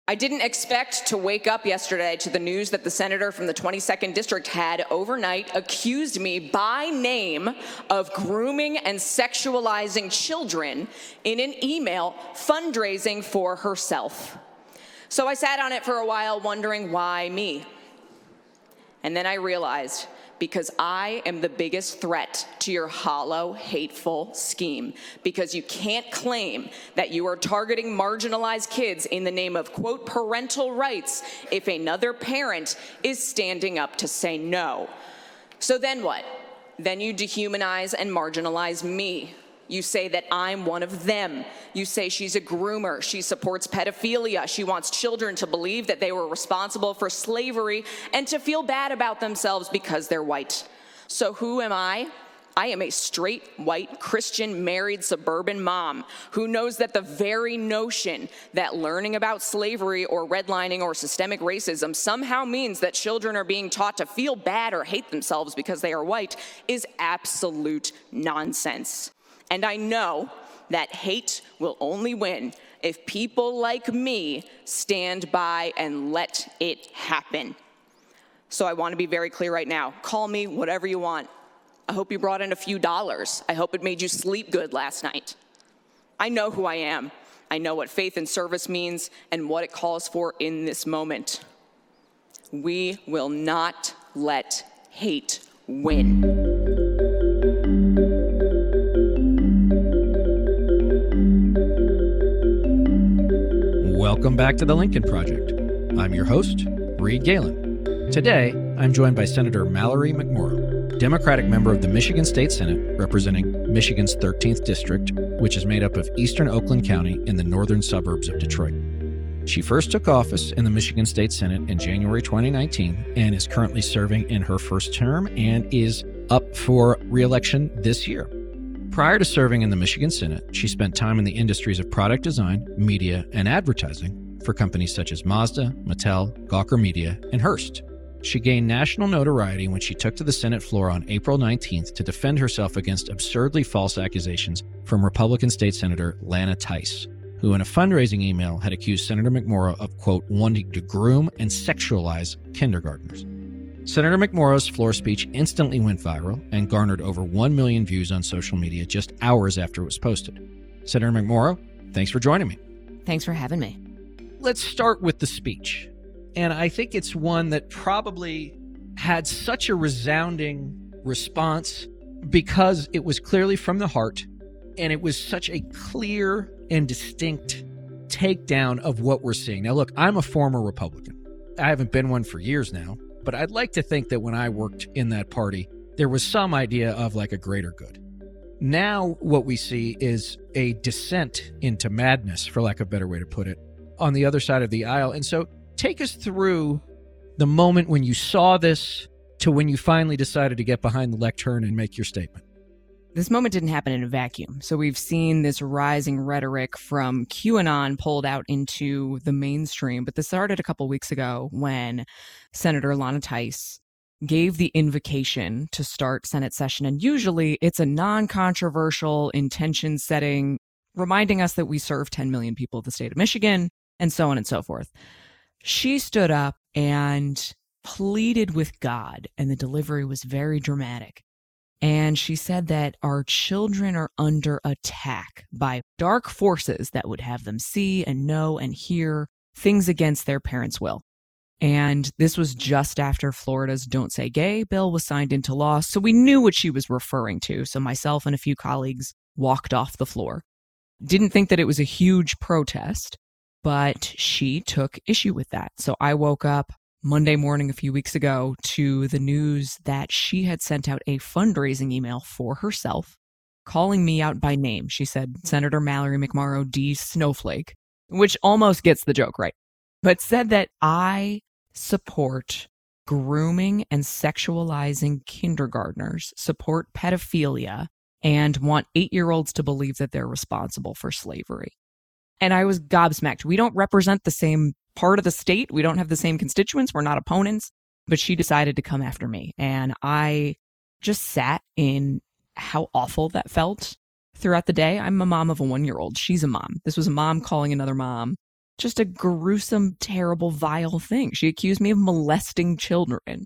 I didn't expect to wake up yesterday to the news that the senator from the 22nd district had overnight accused me by name of grooming and sexualizing children in an email fundraising for herself. So I sat on it for a while wondering why me. And then I realized, because I am the biggest threat to your hollow, hateful scheme. Because you can't claim that you are targeting marginalized kids in the name of, quote, parental rights if another parent is standing up to say no. So then what? Then you dehumanize and marginalize me. You say that I'm one of them. You say she's a groomer. She supports pedophilia. She wants children to believe that they were responsible for slavery and to feel bad about themselves because they're white. So who am I? I am a straight, white, Christian, married, suburban mom who knows that the very notion that learning about slavery or redlining or systemic racism somehow means that children are being taught to feel bad or hate themselves because they are white is absolute nonsense. And I know that hate will only win if people like me stand by and let it happen. So I want to be very clear right now. Call me whatever you want. I hope you brought in a few dollars. I hope it made you sleep good last night. I know who I am. I know what faith and service means and what it calls for in this moment. We will not let hate win. Welcome back to the Lincoln Project. I'm your host, Reed Galen. Today, I'm joined by Senator Mallory McMorrow, Democratic member of the Michigan State Senate representing Michigan's 13th District, which is made up of eastern Oakland County in the northern suburbs of Detroit. She first took office in the Michigan State Senate in January 2019 and is currently serving in her first term and is up for re-election this year. Prior to serving in the Michigan Senate, she spent time in the industries of product design, media, and advertising for companies such as Mazda, Mattel, Gawker Media, and Hearst. She gained national notoriety when she took to the Senate floor on April 19th to defend herself against absurdly false accusations from Republican State Senator Lana Theis, who in a fundraising email had accused Senator McMorrow of, quote, wanting to groom and sexualize kindergartners. Senator McMorrow's floor speech instantly went viral and garnered over 1 million views on social media just hours after it was posted. Senator McMorrow, thanks for joining me. Thanks for having me. Let's start with the speech. And I think it's one that probably had such a resounding response because it was clearly from the heart and it was such a clear and distinct takedown of what we're seeing. Now, look, I'm a former Republican. I haven't been one for years now. But I'd like to think that when I worked in that party, there was some idea of like a greater good. Now what we see is a descent into madness, for lack of a better way to put it, on the other side of the aisle. And so take us through the moment when you saw this to when you finally decided to get behind the lectern and make your statement. This moment didn't happen in a vacuum. So we've seen this rising rhetoric from QAnon pulled out into the mainstream. But this started a couple weeks ago when Senator Lana Theis gave the invocation to start Senate session. And usually it's a non-controversial intention setting, reminding us that we serve 10 million people of the state of Michigan and so on and so forth. She stood up and pleaded with God, and the delivery was very dramatic. And she said that our children are under attack by dark forces that would have them see and know and hear things against their parents' will. And this was just after Florida's Don't Say Gay bill was signed into law. So we knew what she was referring to. So myself and a few colleagues walked off the floor. Didn't think that it was a huge protest, but she took issue with that. So I woke up Monday morning a few weeks ago to the news that she had sent out a fundraising email for herself, calling me out by name. She said, Senator Mallory McMorrow, D. Snowflake, which almost gets the joke right, but said that I support grooming and sexualizing kindergartners, support pedophilia, and want 8-year-olds to believe that they're responsible for slavery. And I was gobsmacked. We don't represent the same part of the state. We don't have the same constituents. We're not opponents. But she decided to come after me. And I just sat in how awful that felt throughout the day. I'm a mom of a 1-year-old. She's a mom. This was a mom calling another mom just a gruesome, terrible, vile thing. She accused me of molesting children.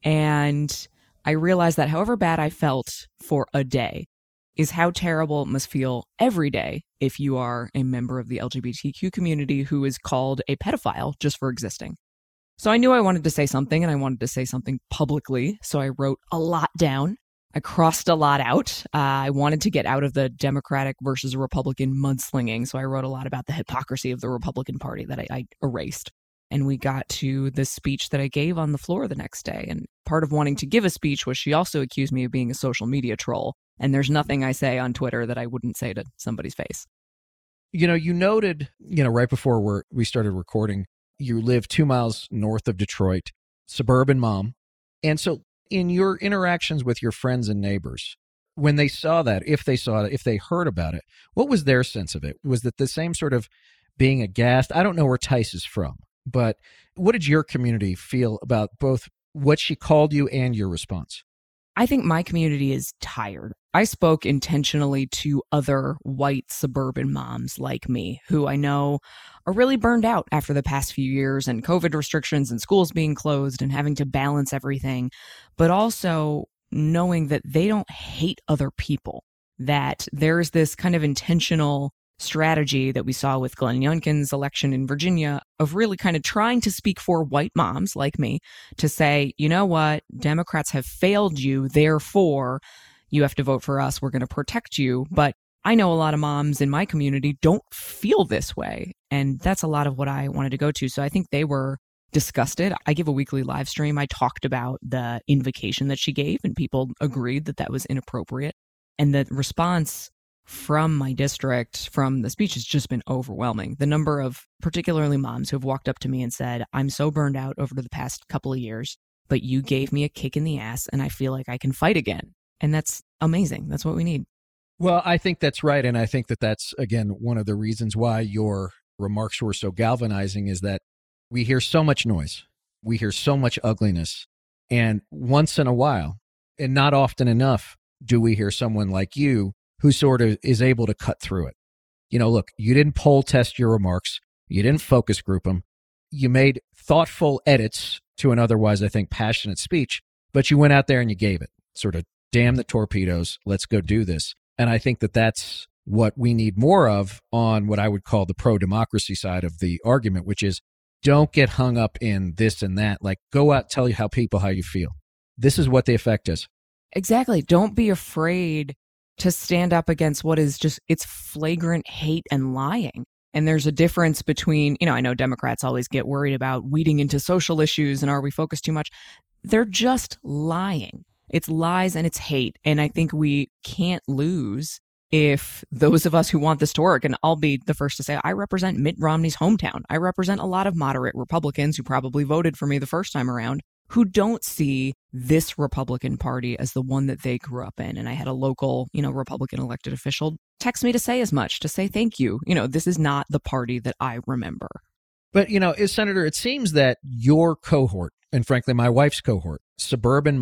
And I realized that however bad I felt for a day is how terrible it must feel every day if you are a member of the LGBTQ community who is called a pedophile just for existing. So I knew I wanted to say something, and I wanted to say something publicly. So I wrote a lot down. I crossed a lot out. I wanted to get out of the Democratic versus Republican mudslinging. So I wrote a lot about the hypocrisy of the Republican Party that I erased. And we got to the speech that I gave on the floor the next day. And part of wanting to give a speech was she also accused me of being a social media troll. And there's nothing I say on Twitter that I wouldn't say to somebody's face. You know, you noted, right before we started recording, you live 2 miles north of Detroit, suburban mom. And so in your interactions with your friends and neighbors, when they saw that, if they heard about it, what was their sense of it? Was it the same sort of being aghast? I don't know where Tice is from, but what did your community feel about both what she called you and your response? I think my community is tired. I spoke intentionally to other white suburban moms like me who I know are really burned out after the past few years and COVID restrictions and schools being closed and having to balance everything, but also knowing that they don't hate other people, that there's this kind of intentional strategy that we saw with Glenn Youngkin's election in Virginia of really kind of trying to speak for white moms like me to say, you know what, Democrats have failed you, therefore you have to vote for us, we're going to protect you. But I know a lot of moms in my community don't feel this way. And that's a lot of what I wanted to go to. So I think they were disgusted. I give a weekly live stream. I talked about the invocation that she gave and people agreed that that was inappropriate. And the response from my district, from the speech, has just been overwhelming. The number of particularly moms who have walked up to me and said, I'm so burned out over the past couple of years, but you gave me a kick in the ass and I feel like I can fight again. And that's amazing. That's what we need. Well, I think that's right. And I think that that's, again, one of the reasons why your remarks were so galvanizing is that we hear so much noise. We hear so much ugliness. And once in a while, and not often enough, do we hear someone like you who sort of is able to cut through it. Look, you didn't poll test your remarks. You didn't focus group them. You made thoughtful edits to an otherwise, I think, passionate speech, but you went out there and you gave it. Sort of, damn the torpedoes, let's go do this. And I think that that's what we need more of on what I would call the pro-democracy side of the argument, which is don't get hung up in this and that. Like, go out, tell you how you feel. This is what the effect is. Exactly. Don't be afraid to stand up against what is just, it's flagrant hate and lying. And there's a difference between, I know Democrats always get worried about weeding into social issues and are we focused too much? They're just lying. It's lies and it's hate. And I think we can't lose if those of us who want this to work, and I'll be the first to say, I represent Mitt Romney's hometown. I represent a lot of moderate Republicans who probably voted for me the first time around, who don't see this Republican Party as the one that they grew up in. And I had a local, Republican elected official text me to say as much, to say thank you. This is not the party that I remember. But, Senator, it seems that your cohort, and frankly, my wife's cohort, suburban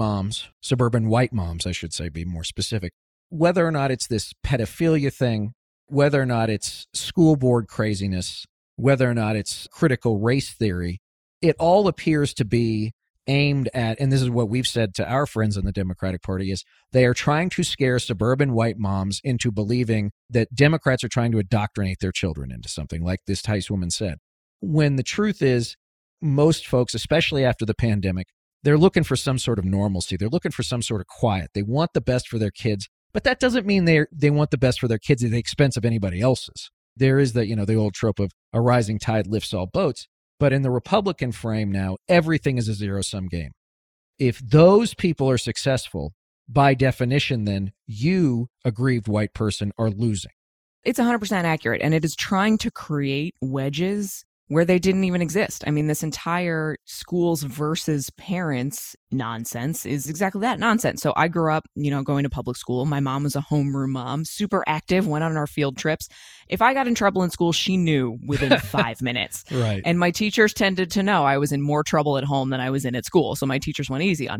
white moms, I should say, be more specific, whether or not it's this pedophilia thing, whether or not it's school board craziness, whether or not it's critical race theory, it all appears to be aimed at, and this is what we've said to our friends in the Democratic Party, is they are trying to scare suburban white moms into believing that Democrats are trying to indoctrinate their children into something, like this Tice woman said. When the truth is, most folks, especially after the pandemic, they're looking for some sort of normalcy. They're looking for some sort of quiet. They want the best for their kids, but that doesn't mean they want the best for their kids at the expense of anybody else's. There is the old trope of a rising tide lifts all boats. But in the Republican frame now, everything is a zero-sum game. If those people are successful, by definition, then you, aggrieved white person, are losing. It's 100% accurate, and it is trying to create wedges where they didn't even exist. I mean, this entire schools versus parents nonsense is exactly that, nonsense. So I grew up, going to public school. My mom was a homeroom mom, super active, went on our field trips. If I got in trouble in school, she knew within 5 minutes. Right. And my teachers tended to know I was in more trouble at home than I was in at school. So my teachers went easy on me.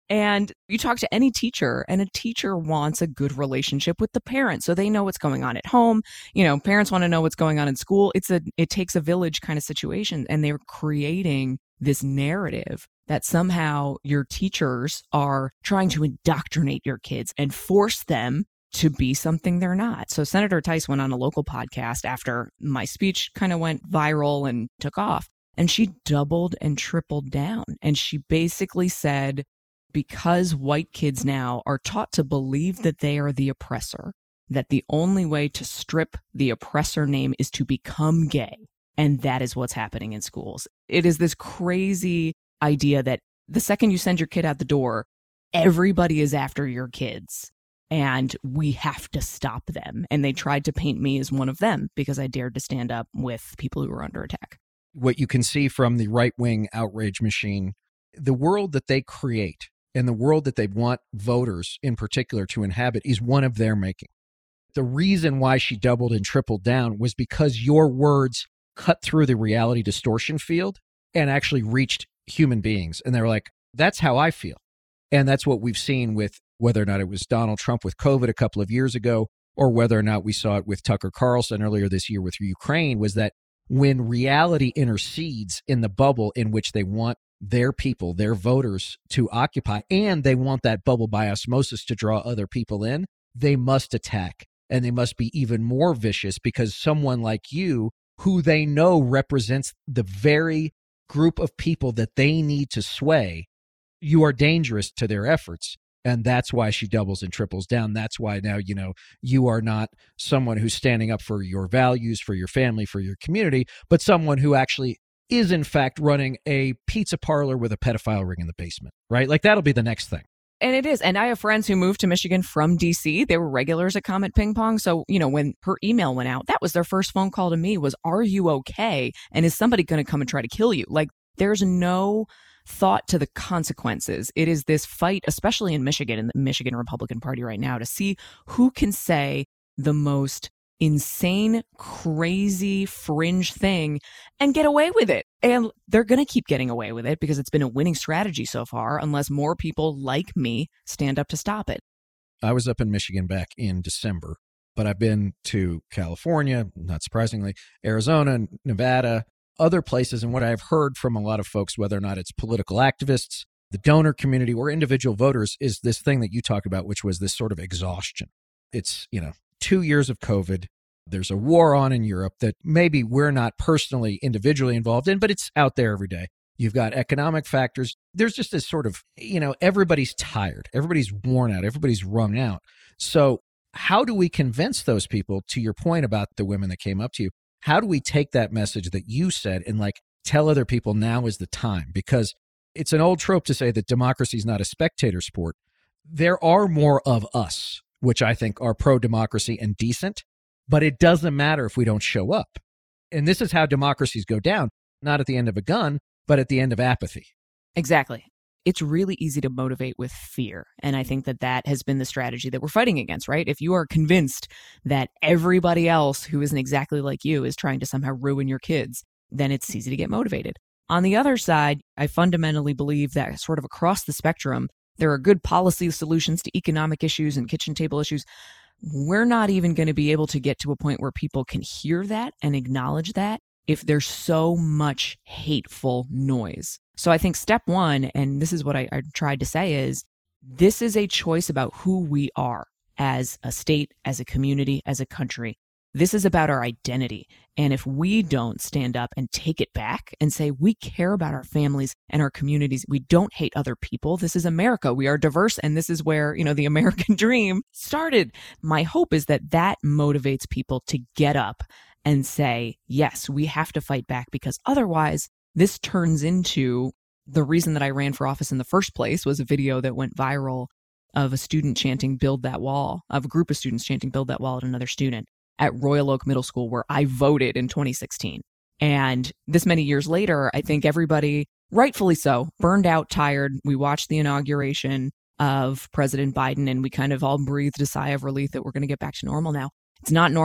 And you talk to any teacher, and a teacher wants a good relationship with the parents so they know what's going on at home. Parents want to know what's going on in school. It takes a village kind of situation, and they're creating this narrative that somehow your teachers are trying to indoctrinate your kids and force them to be something they're not. So Senator Tice went on a local podcast after my speech kind of went viral and took off, and she doubled and tripled down. And she basically said, because white kids now are taught to believe that they are the oppressor, that the only way to strip the oppressor name is to become gay. And that is what's happening in schools. It is this crazy idea that the second you send your kid out the door, everybody is after your kids and we have to stop them. And they tried to paint me as one of them because I dared to stand up with people who were under attack. What you can see from the right-wing outrage machine, the world that they create and the world that they want voters in particular to inhabit is one of their making. The reason why she doubled and tripled down was because your words cut through the reality distortion field and actually reached human beings. And they were like, that's how I feel. And that's what we've seen with whether or not it was Donald Trump with COVID a couple of years ago, or whether or not we saw it with Tucker Carlson earlier this year with Ukraine, was that when reality intercedes in the bubble in which they want their people, their voters to occupy, and they want that bubble by osmosis to draw other people in, they must attack. And they must be even more vicious because someone like you, who they know represents the very group of people that they need to sway, you are dangerous to their efforts. And that's why she doubles and triples down. That's why now, you are not someone who's standing up for your values, for your family, for your community, but someone who actually is in fact running a pizza parlor with a pedophile ring in the basement, right? Like that'll be the next thing. And it is. And I have friends who moved to Michigan from DC. They were regulars at Comet Ping Pong. So, when her email went out, that was their first phone call to me was, are you okay? And is somebody going to come and try to kill you? Like there's no thought to the consequences. It is this fight, especially in Michigan, in the Michigan Republican Party right now, to see who can say the most insane, crazy, fringe thing and get away with it. And they're going to keep getting away with it because it's been a winning strategy so far, unless more people like me stand up to stop it. I was up in Michigan back in December, but I've been to California, not surprisingly, Arizona, Nevada, other places. And what I've heard from a lot of folks, whether or not it's political activists, the donor community, or individual voters, is this thing that you talk about, which was this sort of exhaustion. It's, 2 years of COVID. There's a war on in Europe that maybe we're not personally, individually involved in, but it's out there every day. You've got economic factors. There's just this sort of, everybody's tired. Everybody's worn out. Everybody's wrung out. So how do we convince those people, to your point about the women that came up to you, how do we take that message that you said and tell other people now is the time? Because it's an old trope to say that democracy is not a spectator sport. There are more of us, which I think are pro-democracy and decent, but it doesn't matter if we don't show up. And this is how democracies go down, not at the end of a gun, but at the end of apathy. Exactly. It's really easy to motivate with fear. And I think that has been the strategy that we're fighting against, right? If you are convinced that everybody else who isn't exactly like you is trying to somehow ruin your kids, then it's easy to get motivated. On the other side, I fundamentally believe that sort of across the spectrum, there are good policy solutions to economic issues and kitchen table issues. We're not even going to be able to get to a point where people can hear that and acknowledge that if there's so much hateful noise. So I think step one, and this is what I tried to say, is this is a choice about who we are as a state, as a community, as a country. This is about our identity. And if we don't stand up and take it back and say, we care about our families and our communities, we don't hate other people. This is America. We are diverse. And this is where, the American dream started. My hope is that motivates people to get up and say, yes, we have to fight back, because otherwise this turns into the reason that I ran for office in the first place was a video that went viral of a student chanting, build that wall, of a group of students chanting, build that wall at another student at Royal Oak Middle School, where I voted in 2016. And this many years later, I think everybody, rightfully so, burned out, tired. We watched the inauguration of President Biden and we kind of all breathed a sigh of relief that we're going to get back to normal now. It's not normal.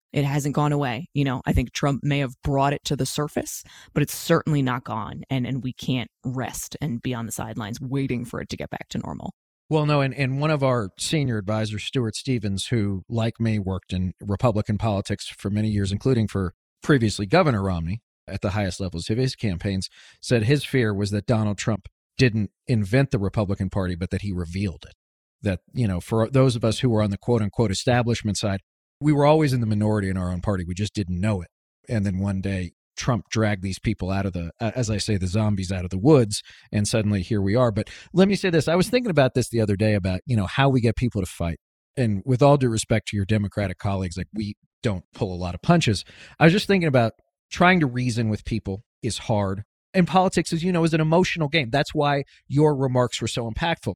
It hasn't gone away. I think Trump may have brought it to the surface, but it's certainly not gone. And we can't rest and be on the sidelines waiting for it to get back to normal. Well, no, and one of our senior advisors, Stuart Stevens, who, like me, worked in Republican politics for many years, including for previously Governor Romney at the highest levels of his campaigns, said his fear was that Donald Trump didn't invent the Republican Party, but that he revealed it. That, for those of us who were on the quote unquote establishment side, we were always in the minority in our own party. We just didn't know it. And then one day, Trump dragged these people out of as I say, the zombies out of the woods, and suddenly here we are. But let me say this. I was thinking about this the other day about, how we get people to fight. And with all due respect to your Democratic colleagues, like, we don't pull a lot of punches. I was just thinking about trying to reason with people is hard. And politics, as you know, is an emotional game. That's why your remarks were so impactful.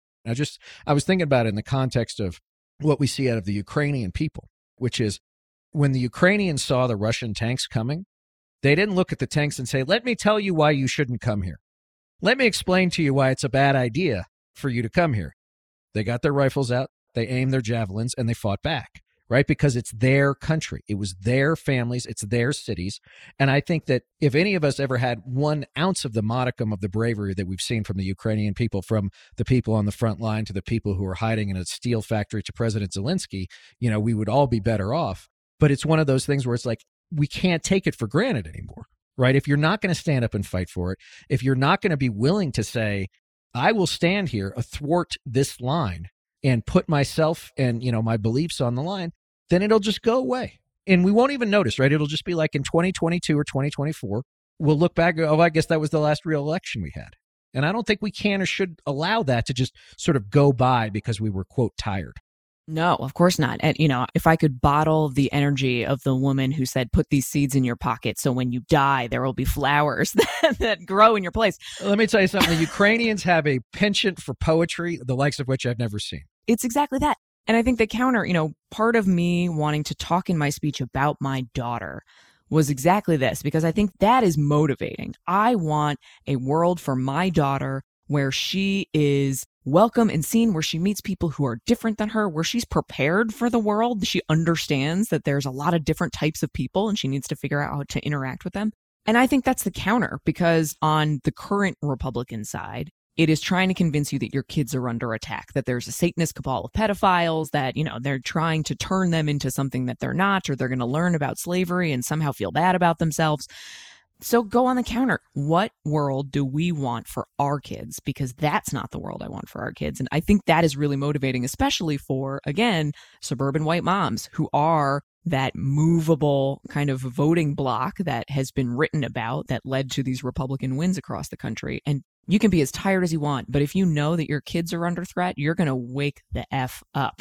I was thinking about it in the context of what we see out of the Ukrainian people, which is when the Ukrainians saw the Russian tanks coming, they didn't look at the tanks and say, let me tell you why you shouldn't come here. Let me explain to you why it's a bad idea for you to come here. They got their rifles out, they aimed their javelins, and they fought back, right? Because it's their country. It was their families. It's their cities. And I think that if any of us ever had 1 ounce of the modicum of the bravery that we've seen from the Ukrainian people, from the people on the front line to the people who are hiding in a steel factory to President Zelensky, we would all be better off. But it's one of those things where it's like, we can't take it for granted anymore, right? If you're not going to stand up and fight for it, if you're not going to be willing to say, I will stand here athwart this line and put myself and, my beliefs on the line, then it'll just go away. And we won't even notice, right? It'll just be like in 2022 or 2024, we'll look back, I guess that was the last real election we had. And I don't think we can or should allow that to just sort of go by because we were, quote, tired. No, of course not. And, if I could bottle the energy of the woman who said, put these seeds in your pocket so when you die, there will be flowers that grow in your place. Let me tell you something. The Ukrainians have a penchant for poetry, the likes of which I've never seen. It's exactly that. And I think the counter, part of me wanting to talk in my speech about my daughter was exactly this, because I think that is motivating. I want a world for my daughter where she is welcome and seen, where she meets people who are different than her, where she's prepared for the world. She understands that there's a lot of different types of people and she needs to figure out how to interact with them. And I think that's the counter, because on the current Republican side, it is trying to convince you that your kids are under attack, that there's a Satanist cabal of pedophiles, that, they're trying to turn them into something that they're not, or they're going to learn about slavery and somehow feel bad about themselves. So go on the counter. What world do we want for our kids? Because that's not the world I want for our kids. And I think that is really motivating, especially for, again, suburban white moms who are that movable kind of voting bloc that has been written about that led to these Republican wins across the country. And you can be as tired as you want, but if you know that your kids are under threat, you're going to wake the F up.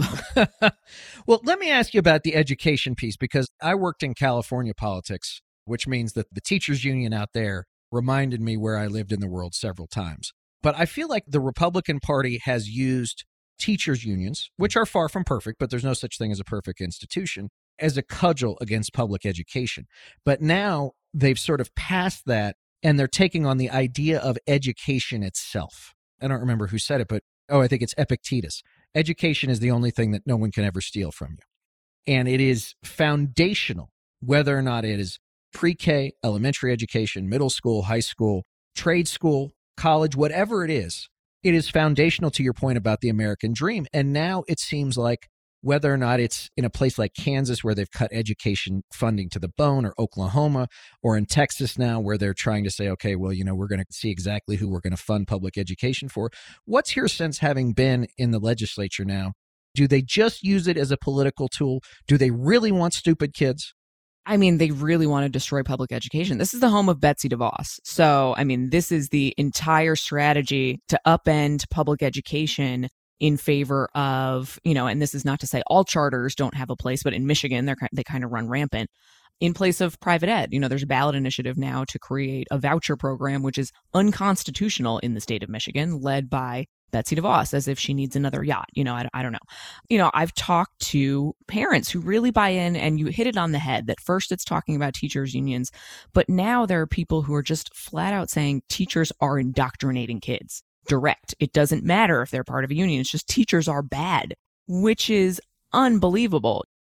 Well, let me ask you about the education piece, because I worked in California politics, which means that the teachers union out there reminded me where I lived in the world several times. But I feel like the Republican Party has used teachers unions, which are far from perfect, but there's no such thing as a perfect institution, as a cudgel against public education. But now they've sort of passed that, and they're taking on the idea of education itself. I don't remember who said it, but I think it's Epictetus. Education is the only thing that no one can ever steal from you. And it is foundational, whether or not it is pre-K, elementary education, middle school, high school, trade school, college, whatever it is foundational to your point about the American dream. And now it seems like whether or not it's in a place like Kansas where they've cut education funding to the bone, or Oklahoma, or in Texas now where they're trying to say, okay, well, we're going to see exactly who we're going to fund public education for. What's your sense, having been in the legislature now? Do they just use it as a political tool? Do they really want stupid kids? I mean, they really want to destroy public education. This is the home of Betsy DeVos. So, this is the entire strategy to upend public education in favor of, and this is not to say all charters don't have a place, but in Michigan, they kind of run rampant in place of private ed. There's a ballot initiative now to create a voucher program, which is unconstitutional in the state of Michigan, led by Betsy DeVos, as if she needs another yacht. I don't know. I've talked to parents who really buy in, and you hit it on the head that first it's talking about teachers unions, but now there are people who are just flat out saying teachers are indoctrinating kids. Direct. It doesn't matter if they're part of a union. It's just teachers are bad, which is unbelievable.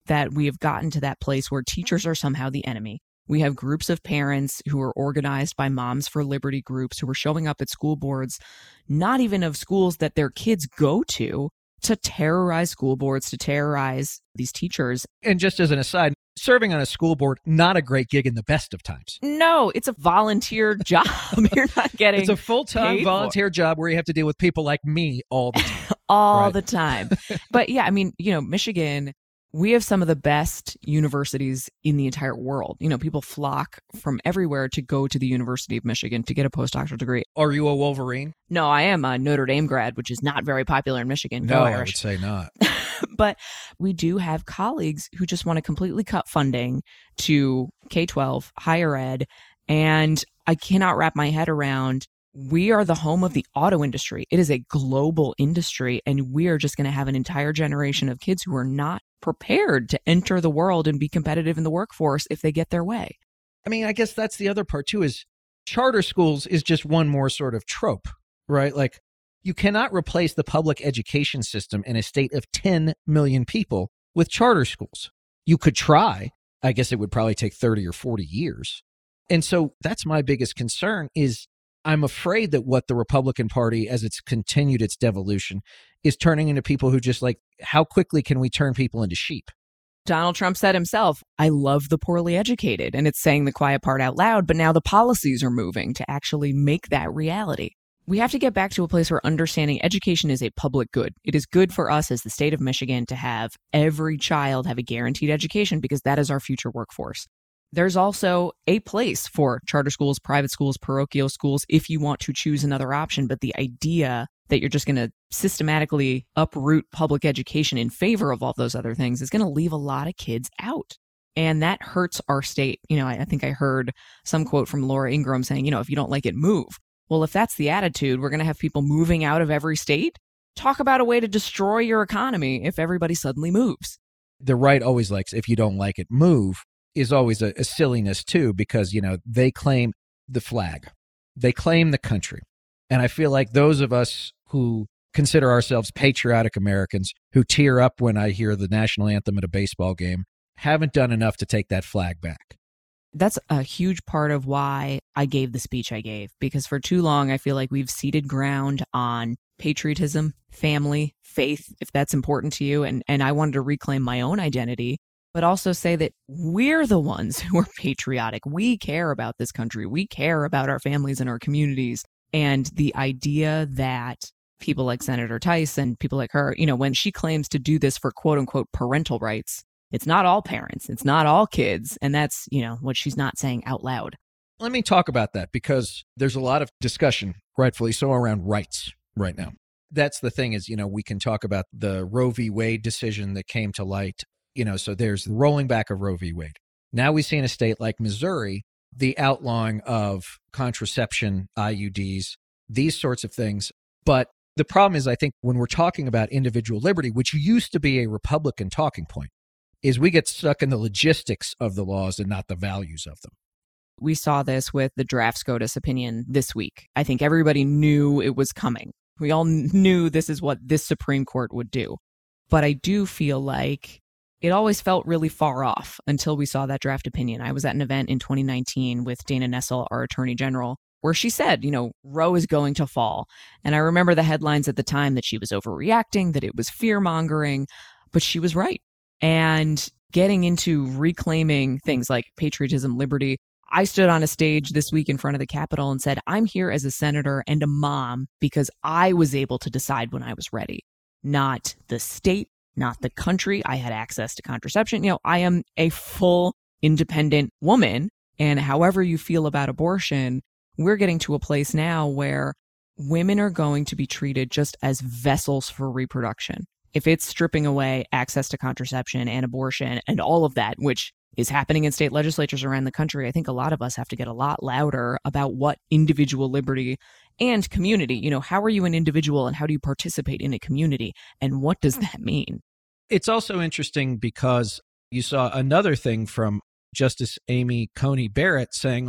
that we have gotten to that place where teachers are somehow the enemy. We have groups of parents who are organized by Moms for Liberty groups who are showing up at school boards, not even of schools that their kids go to terrorize school boards, to terrorize these teachers. And just as an aside, serving on a school board, not a great gig in the best of times. No, it's a volunteer job. You're not getting It's a full-time volunteer job where you have to deal with people like me all the time. all the time. But yeah, I mean, Michigan, we have some of the best universities in the entire world. People flock from everywhere to go to the University of Michigan to get a postdoctoral degree. Are you a Wolverine? No, I am a Notre Dame grad, which is not very popular in Michigan. No, Go I Irish. would say not. But we do have colleagues who just want to completely cut funding to K-12, higher ed, and I cannot wrap my head around, we are the home of the auto industry. It is a global industry, and we are just going to have an entire generation of kids who are not prepared to enter the world and be competitive in the workforce if they get their way. I mean, I guess that's the other part too, is charter schools is just one more sort of trope, right? Like, you cannot replace the public education system in a state of 10 million people with charter schools. You could try. I guess it would probably take 30 or 40 years. And so that's my biggest concern is I'm afraid that what the Republican Party, as it's continued its devolution, is turning into people who just like, how quickly can we turn people into sheep? Donald Trump said himself, I love the poorly educated. And it's saying the quiet part out loud, but now the policies are moving to actually make that reality. We have to get back to a place where understanding education is a public good. It is good for us as the state of Michigan to have every child have a guaranteed education because that is our future workforce. There's also a place for charter schools, private schools, parochial schools, if you want to choose another option. But the idea that you're just going to systematically uproot public education in favor of all those other things is going to leave a lot of kids out. And that hurts our state. I think I heard some quote from Laura Ingraham saying, if you don't like it, move. Well, if that's the attitude, we're going to have people moving out of every state. Talk about a way to destroy your economy if everybody suddenly moves. The right always likes, if you don't like it, move, is always a silliness too, because, they claim the flag. They claim the country. And I feel like those of us who consider ourselves patriotic Americans, who tear up when I hear the national anthem at a baseball game, haven't done enough to take that flag back. That's a huge part of why I gave the speech I gave, because for too long, I feel like we've ceded ground on patriotism, family, faith, if that's important to you. And I wanted to reclaim my own identity, but also say that we're the ones who are patriotic. We care about this country. We care about our families and our communities. And the idea that people like Senator Tice and people like her, when she claims to do this for quote unquote parental rights, it's not all parents. It's not all kids. And that's, what she's not saying out loud. Let me talk about that because there's a lot of discussion, rightfully so, around rights right now. That's the thing is, we can talk about the Roe v. Wade decision that came to light, so there's the rolling back of Roe v. Wade. Now we see in a state like Missouri, the outlawing of contraception, IUDs, these sorts of things. But the problem is, I think when we're talking about individual liberty, which used to be a Republican talking point, is we get stuck in the logistics of the laws and not the values of them. We saw this with the draft SCOTUS opinion this week. I think everybody knew it was coming. We all knew this is what this Supreme Court would do. But I do feel like it always felt really far off until we saw that draft opinion. I was at an event in 2019 with Dana Nessel, our Attorney General, where she said, Roe is going to fall. And I remember the headlines at the time that she was overreacting, that it was fear-mongering, but she was right. And getting into reclaiming things like patriotism, liberty. I stood on a stage this week in front of the Capitol and said, I'm here as a senator and a mom because I was able to decide when I was ready, not the state, not the country. I had access to contraception. I am a full independent woman. And however you feel about abortion, we're getting to a place now where women are going to be treated just as vessels for reproduction. If it's stripping away access to contraception and abortion and all of that, which is happening in state legislatures around the country, I think a lot of us have to get a lot louder about what individual liberty and community, how are you an individual and how do you participate in a community? And what does that mean? It's also interesting because you saw another thing from Justice Amy Coney Barrett saying, like,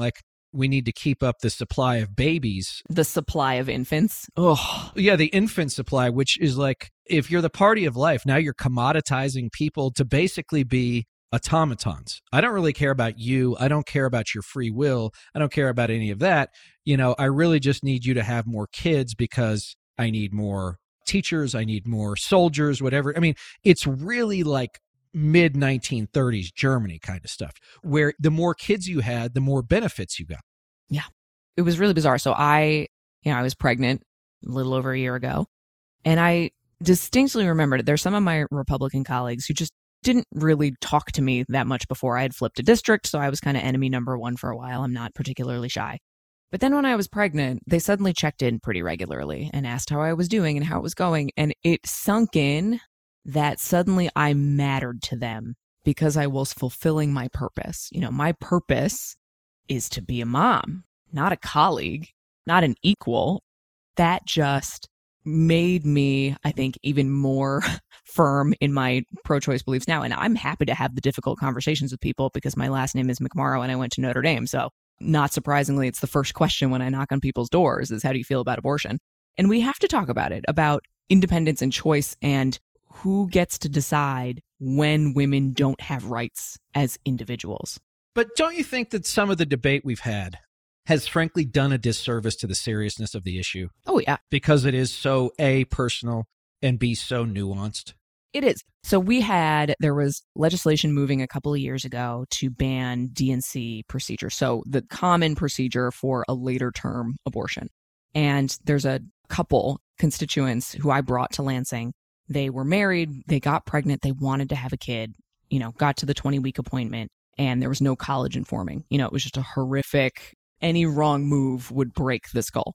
we need to keep up the supply of babies. The supply of infants. Oh, Yeah, the infant supply, which is like, if you're the party of life, now you're commoditizing people to basically be automatons. I don't really care about you. I don't care about your free will. I don't care about any of that. I really just need you to have more kids because I need more teachers. I need more soldiers, whatever. I mean, it's really like mid 1930s Germany kind of stuff, where the more kids you had, the more benefits you got. yeah. It was really bizarre. So I was pregnant a little over a year ago, and I distinctly remembered there's some of my Republican colleagues who just didn't really talk to me that much before. I had flipped a district, so I was kind of enemy number one for a while. I'm not particularly shy. But then when I was pregnant, they suddenly checked in pretty regularly and asked how I was doing and how it was going. And it sunk in that suddenly I mattered to them because I was fulfilling my purpose. My purpose is to be a mom, not a colleague, not an equal. That just made me, I think, even more firm in my pro-choice beliefs now. And I'm happy to have the difficult conversations with people because my last name is McMorrow and I went to Notre Dame. So not surprisingly, it's the first question when I knock on people's doors is, how do you feel about abortion? And we have to talk about it, about independence and choice and who gets to decide when women don't have rights as individuals. But don't you think that some of the debate we've had has frankly done a disservice to the seriousness of the issue? Oh, yeah. Because it is so, A, personal, and B, so nuanced. It is. So there was legislation moving a couple of years ago to ban D&C procedure. So the common procedure for a later term abortion. And there's a couple constituents who I brought to Lansing. They were married, they got pregnant, they wanted to have a kid, got to the 20-week appointment, and there was no college informing. It was just a horrific, any wrong move would break the skull.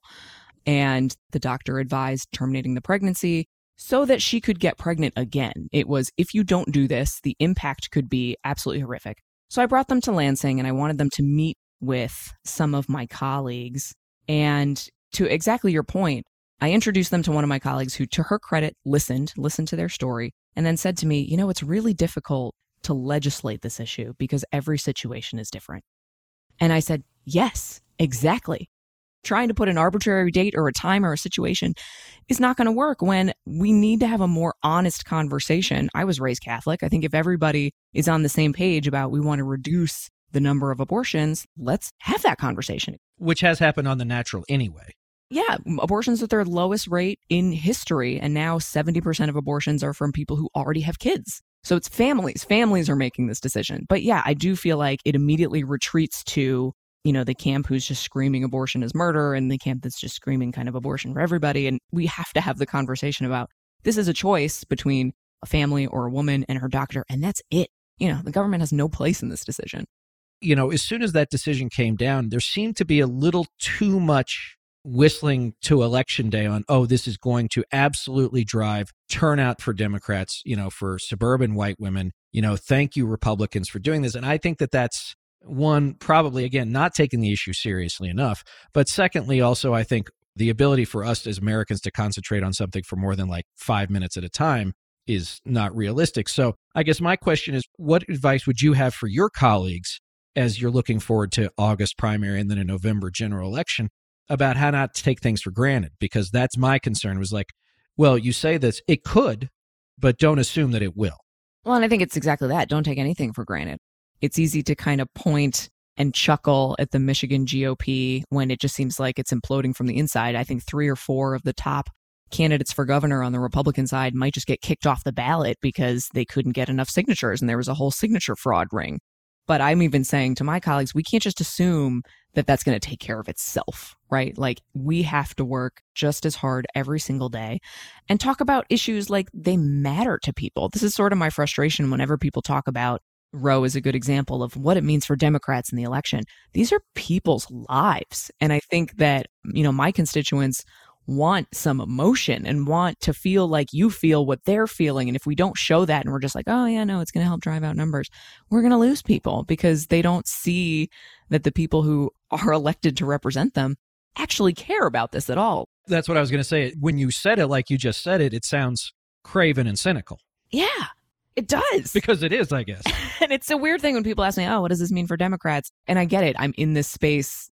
And the doctor advised terminating the pregnancy so that she could get pregnant again. It was, if you don't do this, the impact could be absolutely horrific. So I brought them to Lansing and I wanted them to meet with some of my colleagues. And to exactly your point, I introduced them to one of my colleagues who, to her credit, listened to their story, and then said to me, it's really difficult to legislate this issue because every situation is different. And I said, yes, exactly. Trying to put an arbitrary date or a time or a situation is not going to work when we need to have a more honest conversation. I was raised Catholic. I think if everybody is on the same page about we want to reduce the number of abortions, let's have that conversation. Which has happened on the natural anyway. Yeah, abortions at their lowest rate in history. And now 70% of abortions are from people who already have kids. So it's families. Families are making this decision. But yeah, I do feel like it immediately retreats to, the camp who's just screaming abortion is murder and the camp that's just screaming kind of abortion for everybody. And we have to have the conversation about this is a choice between a family or a woman and her doctor. And that's it. The government has no place in this decision. As soon as that decision came down, there seemed to be a little too much whistling to election day on, this is going to absolutely drive turnout for Democrats, for suburban white women. Thank you, Republicans, for doing this. And I think that that's one, probably, again, not taking the issue seriously enough. But secondly, also, I think the ability for us as Americans to concentrate on something for more than like 5 minutes at a time is not realistic. So I guess my question is, what advice would you have for your colleagues as you're looking forward to August primary and then a November general election about how not to take things for granted? Because that's my concern, was like, well, you say this, it could, but don't assume that it will. Well, and I think it's exactly that. Don't take anything for granted. It's easy to kind of point and chuckle at the Michigan GOP when it just seems like it's imploding from the inside. I think 3 or 4 of the top candidates for governor on the Republican side might just get kicked off the ballot because they couldn't get enough signatures and there was a whole signature fraud ring. But I'm even saying to my colleagues, we can't just assume that that's going to take care of itself, right? Like, we have to work just as hard every single day and talk about issues like they matter to people. This is sort of my frustration whenever people talk about Roe is a good example of what it means for Democrats in the election. These are people's lives. And I think that, my constituents want some emotion and want to feel like you feel what they're feeling. And if we don't show that and we're just like, oh yeah, no, it's going to help drive out numbers, we're going to lose people because they don't see that the people who are elected to represent them actually care about this at all. That's what I was going to say. When you said it like you just said it, it sounds craven and cynical. Yeah, it does. Because it is, I guess. And it's a weird thing when people ask me, oh, what does this mean for Democrats? And I get it. I'm in this space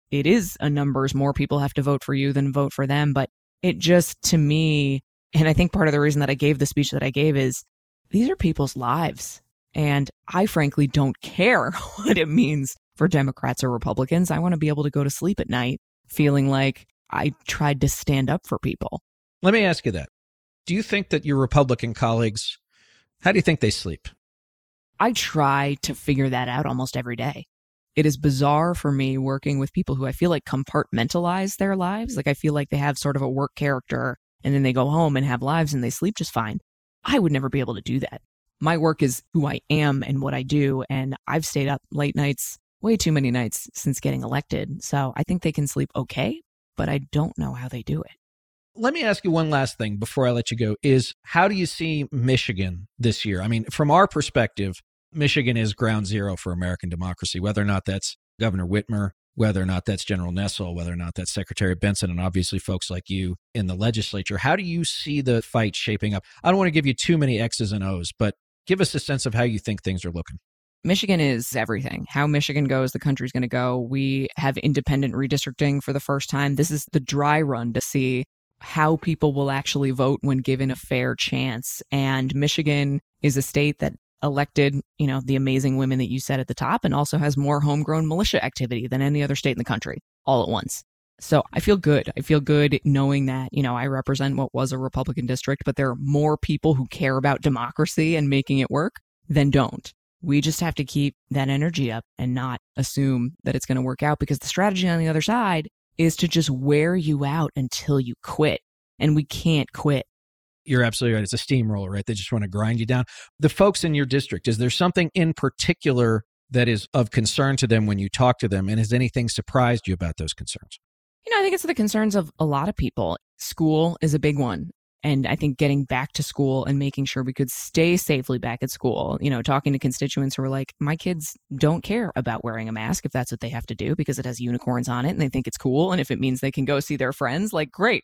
it is a numbers, more people have to vote for you than vote for them. But it just, to me, and I think part of the reason that I gave the speech that I gave is these are people's lives. And I frankly don't care what it means for Democrats or Republicans. I want to be able to go to sleep at night feeling like I tried to stand up for people. Let me ask you that. Do you think that your Republican colleagues, how do you think they sleep? I try to figure that out almost every day. It is bizarre for me working with people who I feel like compartmentalize their lives. Like I feel like they have sort of a work character and then they go home and have lives and they sleep just fine. I would never be able to do that. My work is who I am and what I do. And I've stayed up late nights, way too many nights since getting elected. So I think they can sleep okay, but I don't know how they do it. Let me ask you one last thing before I let you go, is how do you see Michigan this year? I mean, from our perspective, Michigan is ground zero for American democracy, whether or not that's Governor Whitmer, whether or not that's General Nessel, whether or not that's Secretary Benson, and obviously folks like you in the legislature. How do you see the fight shaping up? I don't want to give you too many X's and O's, but give us a sense of how you think things are looking. Michigan is everything. How Michigan goes, the country's going to go. We have independent redistricting for the first time. This is the dry run to see how people will actually vote when given a fair chance. And Michigan is a state that elected, the amazing women that you said at the top, and also has more homegrown militia activity than any other state in the country all at once. So I feel good. I feel good knowing that, I represent what was a Republican district, but there are more people who care about democracy and making it work than don't. We just have to keep that energy up and not assume that it's going to work out, because the strategy on the other side is to just wear you out until you quit. And we can't quit. You're absolutely right. It's a steamroller, right? They just want to grind you down. The folks in your district, is there something in particular that is of concern to them when you talk to them? And has anything surprised you about those concerns? I think it's the concerns of a lot of people. School is a big one. And I think getting back to school and making sure we could stay safely back at school, talking to constituents who are like, my kids don't care about wearing a mask if that's what they have to do because it has unicorns on it and they think it's cool. And if it means they can go see their friends, like, great.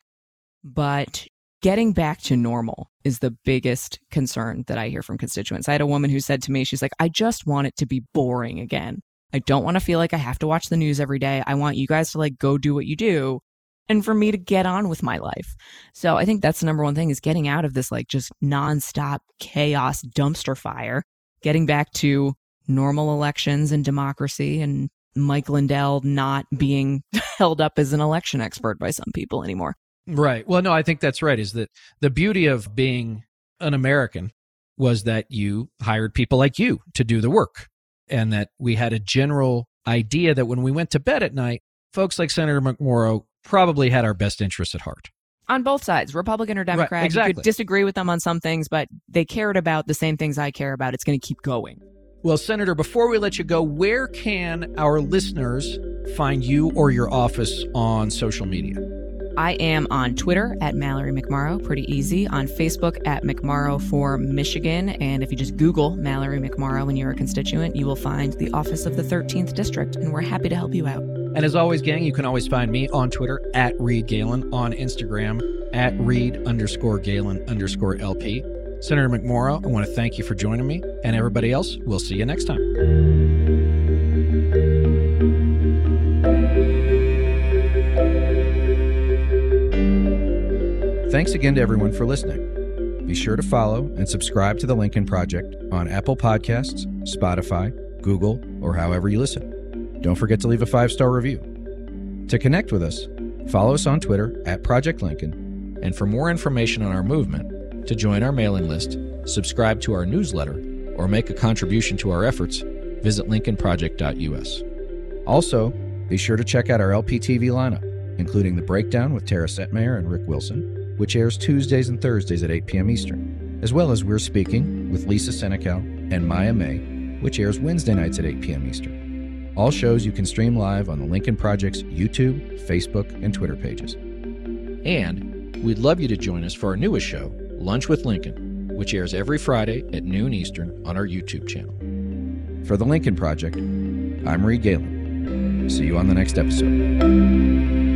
But getting back to normal is the biggest concern that I hear from constituents. I had a woman who said to me, she's like, I just want it to be boring again. I don't want to feel like I have to watch the news every day. I want you guys to go do what you do and for me to get on with my life. So I think that's the number one thing, is getting out of this just nonstop chaos dumpster fire, getting back to normal elections and democracy, and Mike Lindell not being held up as an election expert by some people anymore. Right. Well, no, I think that's right, is that the beauty of being an American was that you hired people like you to do the work, and that we had a general idea that when we went to bed at night, folks like Senator McMorrow probably had our best interests at heart. On both sides, Republican or Democrat. Right, exactly. You could disagree with them on some things, but they cared about the same things I care about. It's going to keep going. Well, Senator, before we let you go, where can our listeners find you or your office on social media? I am on Twitter at Mallory McMorrow, pretty easy. On Facebook at McMorrow for Michigan. And if you just Google Mallory McMorrow and you're a constituent, you will find the office of the 13th District, and we're happy to help you out. And as always, gang, you can always find me on Twitter at Reed Galen, on Instagram at Reed_Galen_LP. Senator McMorrow, I want to thank you for joining me, and everybody else, we'll see you next time. Thanks again to everyone for listening. Be sure to follow and subscribe to The Lincoln Project on Apple Podcasts, Spotify, Google, or however you listen. Don't forget to leave a 5-star review. To connect with us, follow us on Twitter at Project Lincoln, and for more information on our movement, to join our mailing list, subscribe to our newsletter, or make a contribution to our efforts, visit lincolnproject.us. Also, be sure to check out our LPTV lineup, including The Breakdown with Tara Setmayer and Rick Wilson, which airs Tuesdays and Thursdays at 8 p.m. Eastern, as well as We're Speaking with Lisa Senecal and Maya May, which airs Wednesday nights at 8 p.m. Eastern. All shows you can stream live on the Lincoln Project's YouTube, Facebook, and Twitter pages. And we'd love you to join us for our newest show, Lunch with Lincoln, which airs every Friday at noon Eastern on our YouTube channel. For the Lincoln Project, I'm Reed Galen. See you on the next episode.